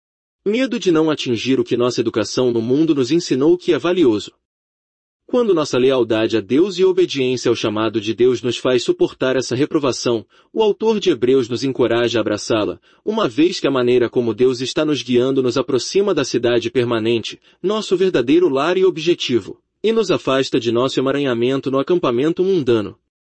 medo de não atingir o que nossa educação no mundo nos ensinou que é valioso. Quando nossa lealdade a Deus e obediência ao chamado de Deus nos faz suportar essa reprovação, o autor de Hebreus nos encoraja a abraçá-la, uma vez que a maneira como Deus está nos guiando nos aproxima da cidade permanente, nosso verdadeiro lar e objetivo, e nos afasta de nosso emaranhamento no acampamento mundano.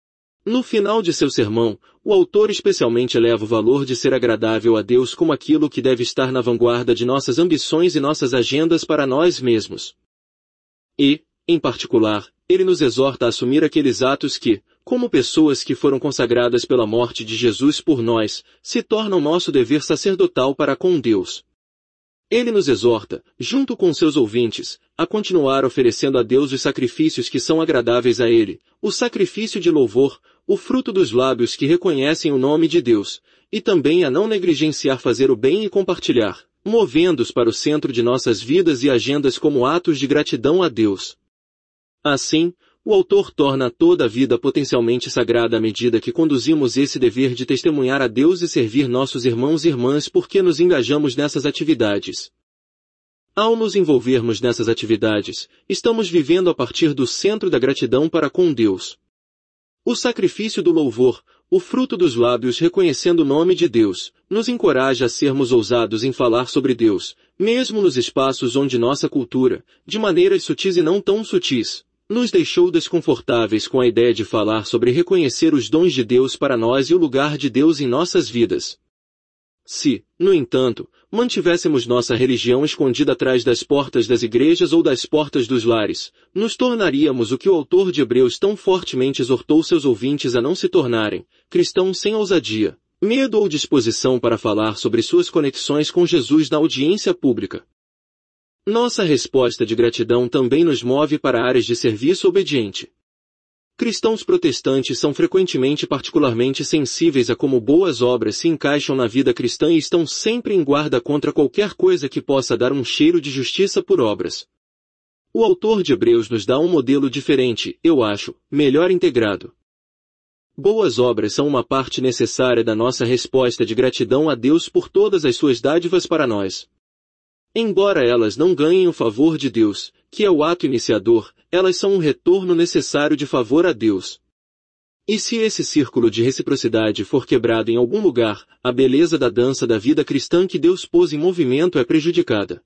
No final de seu sermão, o autor especialmente eleva o valor de ser agradável a Deus como aquilo que deve estar na vanguarda de nossas ambições e nossas agendas para nós mesmos. E, em particular, ele nos exorta a assumir aqueles atos que, como pessoas que foram consagradas pela morte de Jesus por nós, se torna o nosso dever sacerdotal para com Deus. Ele nos exorta, junto com seus ouvintes, a continuar oferecendo a Deus os sacrifícios que são agradáveis a Ele, o sacrifício de louvor, o fruto dos lábios que reconhecem o nome de Deus, e também a não negligenciar fazer o bem e compartilhar, movendo-os para o centro de nossas vidas e agendas como atos de gratidão a Deus. Assim, o autor torna toda a vida potencialmente sagrada à medida que conduzimos esse dever de testemunhar a Deus e servir nossos irmãos e irmãs porque nos engajamos nessas atividades. Ao nos envolvermos nessas atividades, estamos vivendo a partir do centro da gratidão para com Deus. O sacrifício do louvor, o fruto dos lábios reconhecendo o nome de Deus, nos encoraja a sermos ousados em falar sobre Deus, mesmo nos espaços onde nossa cultura, de maneiras sutis e não tão sutis, nos deixou desconfortáveis com a ideia de falar sobre reconhecer os dons de Deus para nós e o lugar de Deus em nossas vidas. Se, no entanto, mantivéssemos nossa religião escondida atrás das portas das igrejas ou das portas dos lares, nos tornaríamos o que o autor de Hebreus tão fortemente exortou seus ouvintes a não se tornarem, cristãos sem ousadia, medo ou disposição para falar sobre suas conexões com Jesus na audiência pública. Nossa resposta de gratidão também nos move para áreas de serviço obediente. Cristãos protestantes são frequentemente particularmente sensíveis a como boas obras se encaixam na vida cristã e estão sempre em guarda contra qualquer coisa que possa dar um cheiro de justiça por obras. O autor de Hebreus nos dá um modelo diferente, eu acho, melhor integrado. Boas obras são uma parte necessária da nossa resposta de gratidão a Deus por todas as suas dádivas para nós. Embora elas não ganhem o favor de Deus, que é o ato iniciador, elas são um retorno necessário de favor a Deus. E se esse círculo de reciprocidade for quebrado em algum lugar, a beleza da dança da vida cristã que Deus pôs em movimento é prejudicada.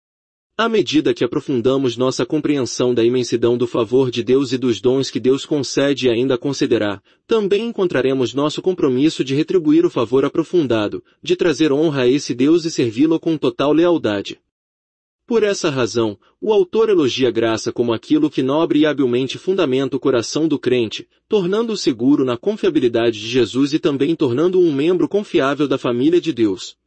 À medida que aprofundamos nossa compreensão da imensidão do favor de Deus e dos dons que Deus concede e ainda concederá, também encontraremos nosso compromisso de retribuir o favor aprofundado, de trazer honra a esse Deus e servi-lo com total lealdade. Por essa razão, o autor elogia a graça como aquilo que nobre e habilmente fundamenta o coração do crente, tornando-o seguro na confiabilidade de Jesus e também tornando-o um membro confiável da família de Deus.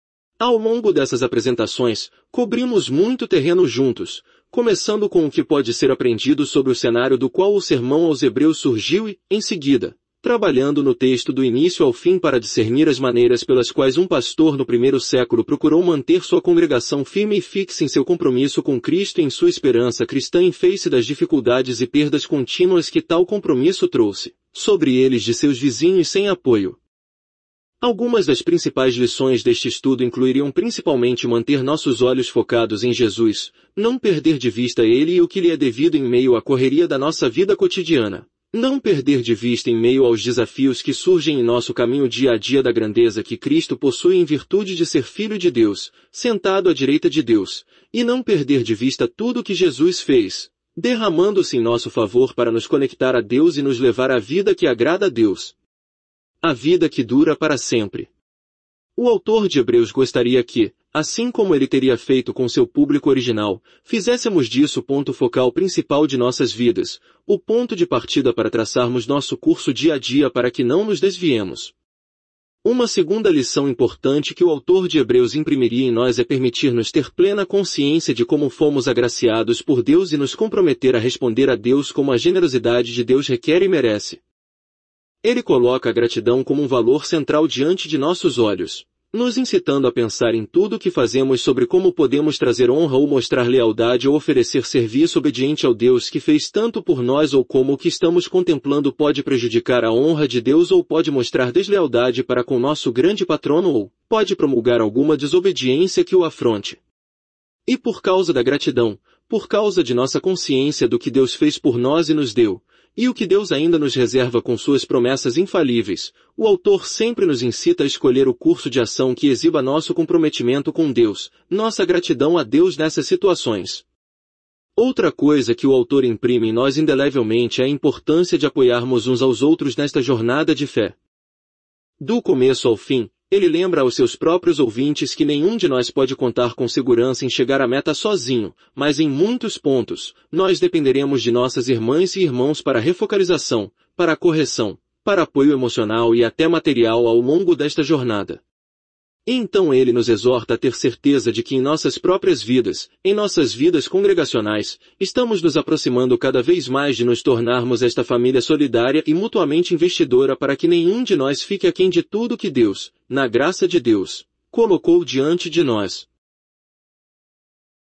Ao longo dessas apresentações, cobrimos muito terreno juntos, começando com o que pode ser aprendido sobre o cenário do qual o sermão aos Hebreus surgiu e, em seguida, trabalhando no texto do início ao fim para discernir as maneiras pelas quais um pastor no primeiro século procurou manter sua congregação firme e fixa em seu compromisso com Cristo e em sua esperança cristã em face das dificuldades e perdas contínuas que tal compromisso trouxe, sobre eles de seus vizinhos sem apoio. Algumas das principais lições deste estudo incluiriam principalmente manter nossos olhos focados em Jesus, não perder de vista Ele e o que lhe é devido em meio à correria da nossa vida cotidiana. Não perder de vista em meio aos desafios que surgem em nosso caminho dia a dia da grandeza que Cristo possui em virtude de ser Filho de Deus, sentado à direita de Deus, e não perder de vista tudo o que Jesus fez, derramando-se em nosso favor para nos conectar a Deus e nos levar à vida que agrada a Deus. A vida que dura para sempre. O autor de Hebreus gostaria que, assim como ele teria feito com seu público original, fizéssemos disso o ponto focal principal de nossas vidas, o ponto de partida para traçarmos nosso curso dia a dia para que não nos desviemos. Uma segunda lição importante que o autor de Hebreus imprimiria em nós é permitir-nos ter plena consciência de como fomos agraciados por Deus e nos comprometer a responder a Deus como a generosidade de Deus requer e merece. Ele coloca a gratidão como um valor central diante de nossos olhos, nos incitando a pensar em tudo o que fazemos sobre como podemos trazer honra ou mostrar lealdade ou oferecer serviço obediente ao Deus que fez tanto por nós ou como o que estamos contemplando pode prejudicar a honra de Deus ou pode mostrar deslealdade para com nosso grande patrono ou pode promulgar alguma desobediência que o afronte. E por causa da gratidão, por causa de nossa consciência do que Deus fez por nós e nos deu, e o que Deus ainda nos reserva com suas promessas infalíveis, o autor sempre nos incita a escolher o curso de ação que exiba nosso comprometimento com Deus, nossa gratidão a Deus nessas situações. Outra coisa que o autor imprime em nós indelevelmente é a importância de apoiarmos uns aos outros nesta jornada de fé. Do começo ao fim, ele lembra aos seus próprios ouvintes que nenhum de nós pode contar com segurança em chegar à meta sozinho, mas em muitos pontos, nós dependeremos de nossas irmãs e irmãos para refocalização, para a correção, para apoio emocional e até material ao longo desta jornada. E então ele nos exorta a ter certeza de que em nossas próprias vidas, em nossas vidas congregacionais, estamos nos aproximando cada vez mais de nos tornarmos esta família solidária e mutuamente investidora para que nenhum de nós fique aquém de tudo que Deus, na graça de Deus, colocou diante de nós.